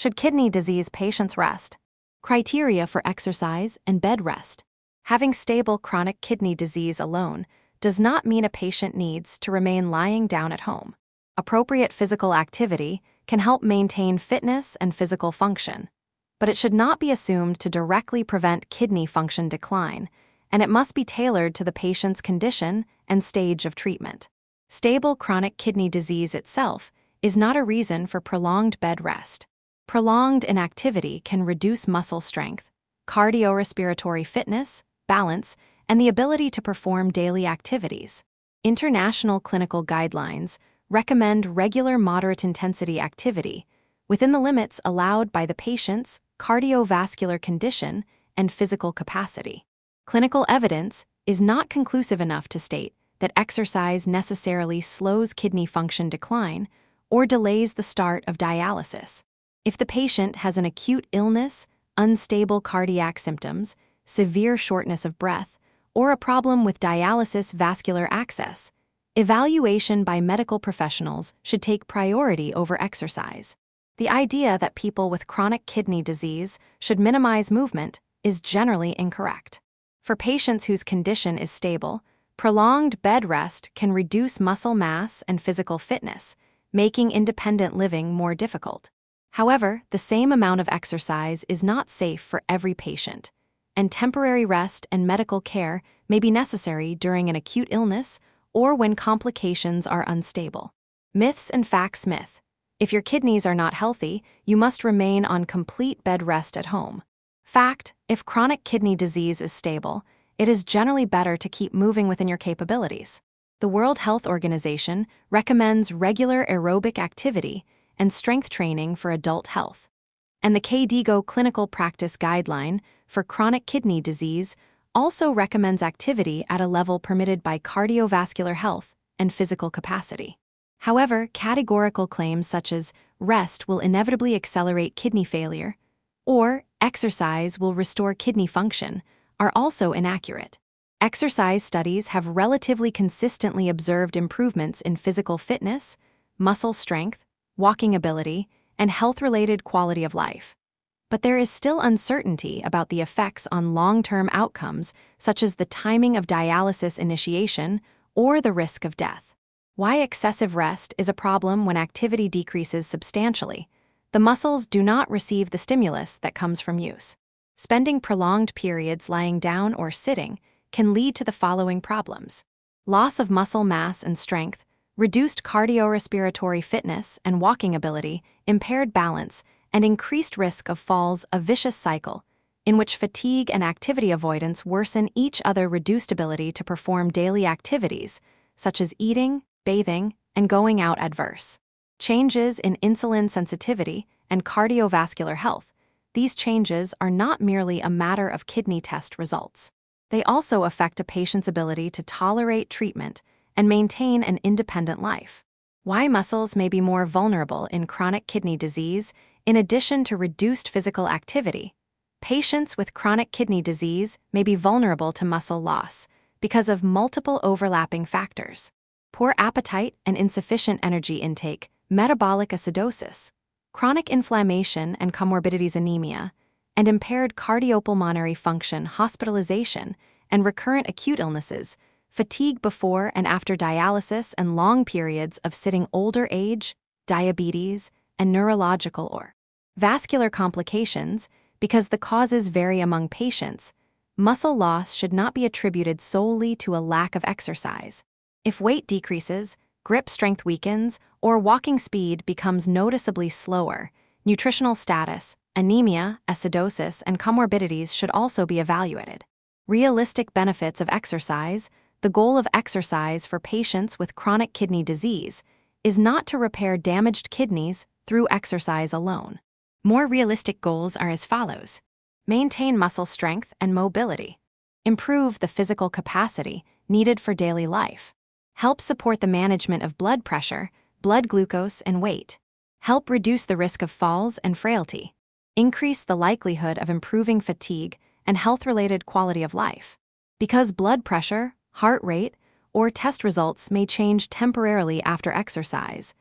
should kidney disease patients rest? Criteria for exercise and bed rest. Having stable chronic kidney disease alone does not mean a patient needs to remain lying down at home. Appropriate physical activity can help maintain fitness and physical function, but it should not be assumed to directly prevent kidney function decline, and it must be tailored to the patient's condition and stage of treatment. Stable chronic kidney disease itself is not a reason for prolonged bed rest. Prolonged inactivity can reduce muscle strength, cardiorespiratory fitness, balance, and the ability to perform daily activities. International clinical guidelines recommend regular moderate-intensity activity within the limits allowed by the patient's cardiovascular condition and physical capacity. Clinical evidence is not conclusive enough to state that exercise necessarily slows kidney function decline or delays the start of dialysis. If the patient has an acute illness, unstable cardiac symptoms, severe shortness of breath, or a problem with dialysis vascular access, evaluation by medical professionals should take priority over exercise. The idea that people with chronic kidney disease should minimize movement is generally incorrect. For patients whose condition is stable, prolonged bed rest can reduce muscle mass and physical fitness, making independent living more difficult. However, the same amount of exercise is not safe for every patient, and temporary rest and medical care may be necessary during an acute illness or when complications are unstable. Myths and facts. Myth: if your kidneys are not healthy, you must remain on complete bed rest at home. Fact: if chronic kidney disease is stable, it is generally better to keep moving within your capabilities. The World Health Organization recommends regular aerobic activity and strength training for adult health. And the KDIGO Clinical Practice Guideline for chronic kidney disease also recommends activity at a level permitted by cardiovascular health and physical capacity. However, categorical claims such as rest will inevitably accelerate kidney failure or exercise will restore kidney function are also inaccurate. Exercise studies have relatively consistently observed improvements in physical fitness, muscle strength, walking ability, and health-related quality of life. But there is still uncertainty about the effects on long-term outcomes, such as the timing of dialysis initiation or the risk of death. Why excessive rest is a problem when activity decreases substantially. The muscles do not receive the stimulus that comes from use. Spending prolonged periods lying down or sitting can lead to the following problems: loss of muscle mass and strength, reduced cardiorespiratory fitness and walking ability, impaired balance, and increased risk of falls, a vicious cycle in which fatigue and activity avoidance worsen each other, reduced ability to perform daily activities, such as eating, bathing, and going out, adverse changes in insulin sensitivity and cardiovascular health. These changes are not merely a matter of kidney test results. They also affect a patient's ability to tolerate treatment and maintain an independent life. Why muscles may be more vulnerable in chronic kidney disease. In addition to reduced physical activity, patients with chronic kidney disease may be vulnerable to muscle loss because of multiple overlapping factors: poor appetite and insufficient energy intake, metabolic acidosis, chronic inflammation and comorbidities, anemia, and impaired cardiopulmonary function, hospitalization, and recurrent acute illnesses, fatigue before and after dialysis, and long periods of sitting, older age, diabetes, and neurological or vascular complications. Because the causes vary among patients, muscle loss should not be attributed solely to a lack of exercise. If weight decreases, grip strength weakens, or walking speed becomes noticeably slower, nutritional status, anemia, acidosis, and comorbidities should also be evaluated. Realistic benefits of exercise. The goal of exercise for patients with chronic kidney disease is not to repair damaged kidneys through exercise alone. More realistic goals are as follows: maintain muscle strength and mobility, improve the physical capacity needed for daily life, help support the management of blood pressure, blood glucose, and weight, help reduce the risk of falls and frailty, increase the likelihood of improving fatigue and health-related quality of life. Because blood pressure, heart rate, or test results may change temporarily after exercise,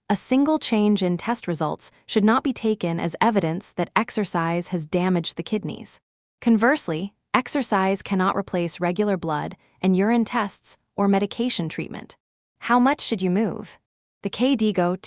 A single change in test results should not be taken as evidence that exercise has damaged the kidneys. Conversely, exercise cannot replace regular blood and urine tests or medication treatment. How much should you move? The KDIGO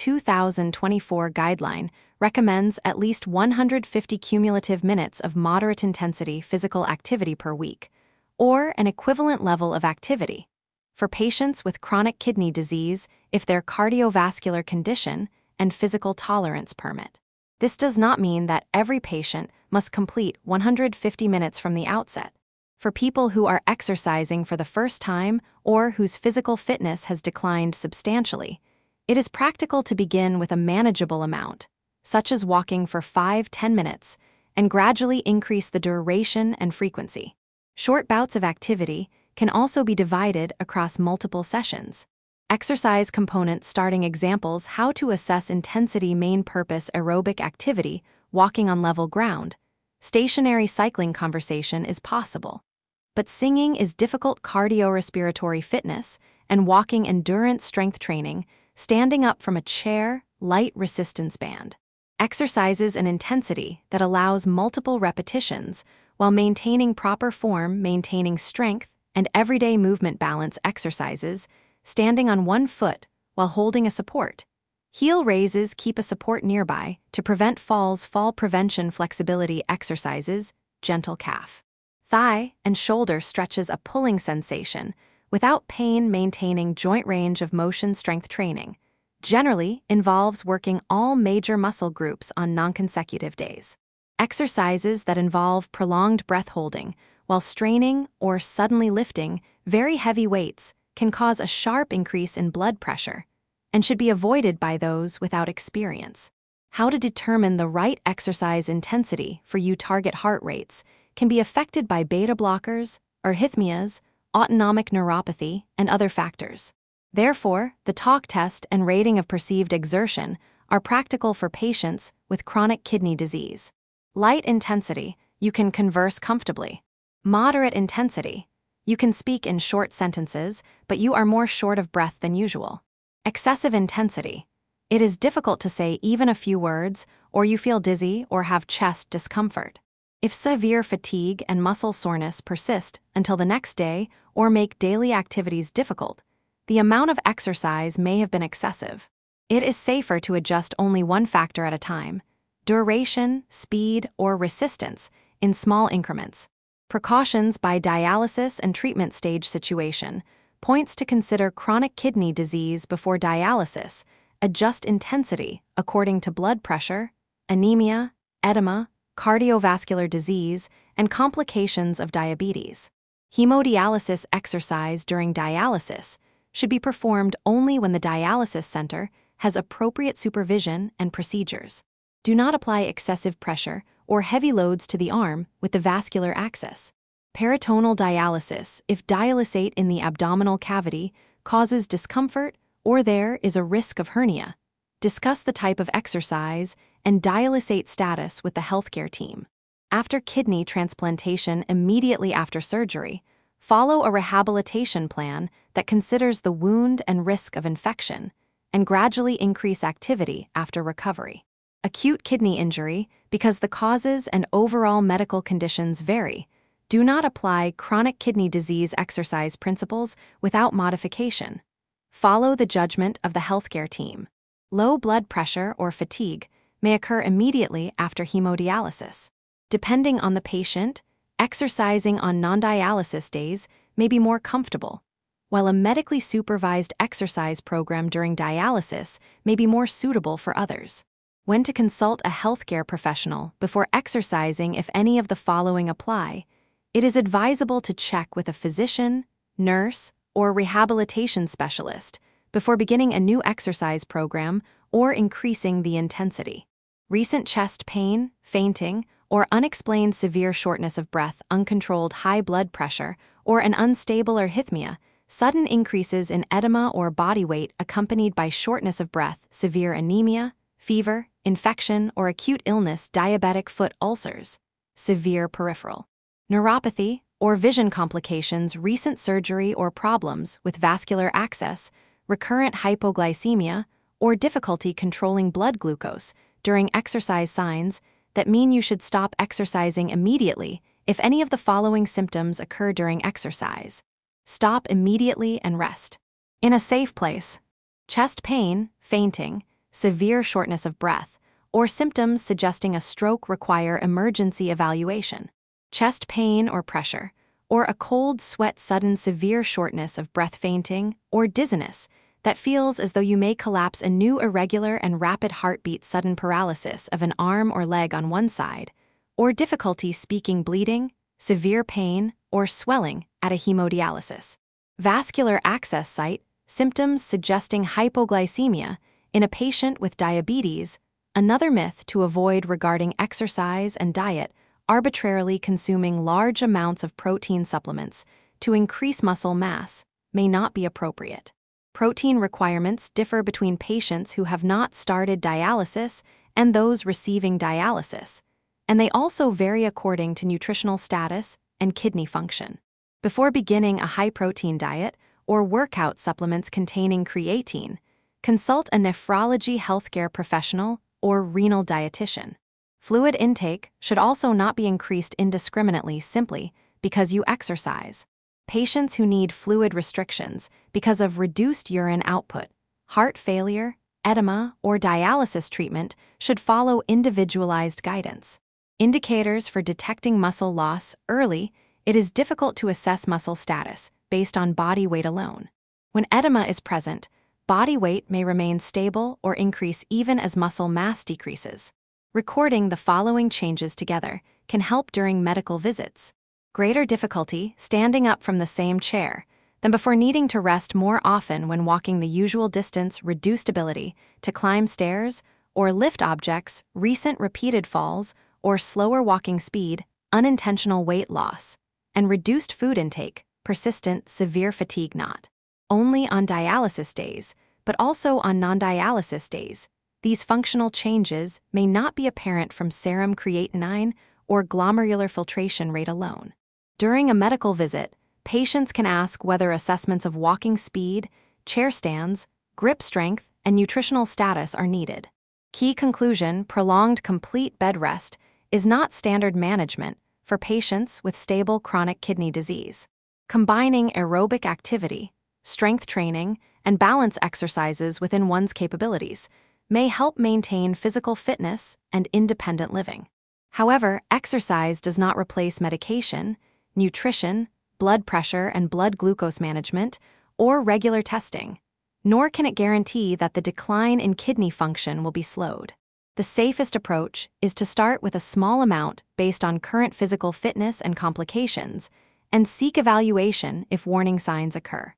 2024 guideline recommends at least 150 cumulative minutes of moderate intensity physical activity per week, or an equivalent level of activity, for patients with chronic kidney disease if their cardiovascular condition and physical tolerance permit. This does not mean that every patient must complete 150 minutes from the outset. For people who are exercising for the first time or whose physical fitness has declined substantially, it is practical to begin with a manageable amount, such as walking for 5-10 minutes, and gradually increase the duration and frequency. Short bouts of activity can also be divided across multiple sessions. Exercise component starting examples: how to assess intensity main purpose aerobic activity, walking on level ground. Stationary cycling conversation is possible. But singing is difficult cardiorespiratory fitness, and walking endurance strength training, standing up from a chair, light resistance band. Exercises and intensity that allows multiple repetitions while maintaining proper form, maintaining strength, and everyday movement balance exercises, standing on one foot while holding a support. Heel raises, keep a support nearby to prevent falls, fall prevention flexibility exercises, gentle calf. Thigh and shoulder stretches, a pulling sensation without pain, maintaining joint range of motion strength training, generally involves working all major muscle groups on non-consecutive days. Exercises that involve prolonged breath holding while straining or suddenly lifting very heavy weights can cause a sharp increase in blood pressure and should be avoided by those without experience. How to determine the right exercise intensity for you? Target heart rates can be affected by beta blockers, arrhythmias, autonomic neuropathy, and other factors. Therefore, the talk test and rating of perceived exertion are practical for patients with chronic kidney disease. Light intensity, you can converse comfortably. Moderate intensity, you can speak in short sentences, but you are more short of breath than usual. Excessive intensity, it is difficult to say even a few words, or you feel dizzy or have chest discomfort. If severe fatigue and muscle soreness persist until the next day or make daily activities difficult, the amount of exercise may have been excessive. It is safer to adjust only one factor at a time: duration, speed, or resistance, in small increments. Precautions by dialysis and treatment stage situation points to consider chronic kidney disease before dialysis. Adjust intensity according to blood pressure, anemia, edema, cardiovascular disease, and complications of diabetes. Hemodialysis exercise during dialysis should be performed only when the dialysis center has appropriate supervision and procedures. Do not apply excessive pressure or heavy loads to the arm with the vascular access. Peritoneal dialysis, if dialysate in the abdominal cavity causes discomfort or there is a risk of hernia, discuss the type of exercise and dialysate status with the healthcare team. After kidney transplantation, immediately after surgery, follow a rehabilitation plan that considers the wound and risk of infection, and gradually increase activity after recovery. Acute kidney injury, because the causes and overall medical conditions vary, do not apply chronic kidney disease exercise principles without modification. Follow the judgment of the healthcare team. Low blood pressure or fatigue may occur immediately after hemodialysis. Depending on the patient, exercising on non-dialysis days may be more comfortable, while a medically supervised exercise program during dialysis may be more suitable for others. When to consult a healthcare professional before exercising? If any of the following apply, it is advisable to check with a physician, nurse, or rehabilitation specialist before beginning a new exercise program or increasing the intensity. Recent chest pain, fainting, or unexplained severe shortness of breath, uncontrolled high blood pressure, or an unstable arrhythmia, sudden increases in edema or body weight accompanied by shortness of breath, severe anemia, fever, infection, or acute illness, diabetic foot ulcers, severe peripheral neuropathy, or vision complications, recent surgery or problems with vascular access, recurrent hypoglycemia, or difficulty controlling blood glucose during exercise. Signs that mean you should stop exercising immediately if any of the following symptoms occur during exercise. Stop immediately and rest. In a safe place. Chest pain, fainting, severe shortness of breath, or symptoms suggesting a stroke require emergency evaluation. Chest pain or pressure, or a cold sweat, sudden severe shortness of breath, fainting, or dizziness that feels as though you may collapse, a new irregular and rapid heartbeat, sudden paralysis of an arm or leg on one side, or difficulty speaking, bleeding, severe pain, or swelling at a hemodialysis. Vascular access site, symptoms suggesting hypoglycemia in a patient with diabetes. Another myth to avoid regarding exercise and diet: arbitrarily consuming large amounts of protein supplements to increase muscle mass may not be appropriate. Protein requirements differ between patients who have not started dialysis and those receiving dialysis, and they also vary according to nutritional status and kidney function. Before beginning a high-protein diet or workout supplements containing creatine, consult a nephrology healthcare professional or renal dietitian. Fluid intake should also not be increased indiscriminately simply because you exercise. Patients who need fluid restrictions because of reduced urine output, heart failure, edema, or dialysis treatment should follow individualized guidance. Indicators for detecting muscle loss early: it is difficult to assess muscle status based on body weight alone. When edema is present, body weight may remain stable or increase even as muscle mass decreases. Recording the following changes together can help during medical visits. Greater difficulty standing up from the same chair than before, needing to rest more often when walking the usual distance, reduced ability to climb stairs or lift objects, recent repeated falls or slower walking speed, unintentional weight loss, and reduced food intake, persistent severe fatigue, not only on dialysis days, but also on non-dialysis days. These functional changes may not be apparent from serum creatinine or glomerular filtration rate alone. During a medical visit, patients can ask whether assessments of walking speed, chair stands, grip strength, and nutritional status are needed. Key conclusion: prolonged complete bed rest is not standard management for patients with stable chronic kidney disease. Combining aerobic activity, strength training, and balance exercises within one's capabilities may help maintain physical fitness and independent living. However, exercise does not replace medication, nutrition, blood pressure and blood glucose management, or regular testing, nor can it guarantee that the decline in kidney function will be slowed. The safest approach is to start with a small amount based on current physical fitness and complications, and seek evaluation if warning signs occur.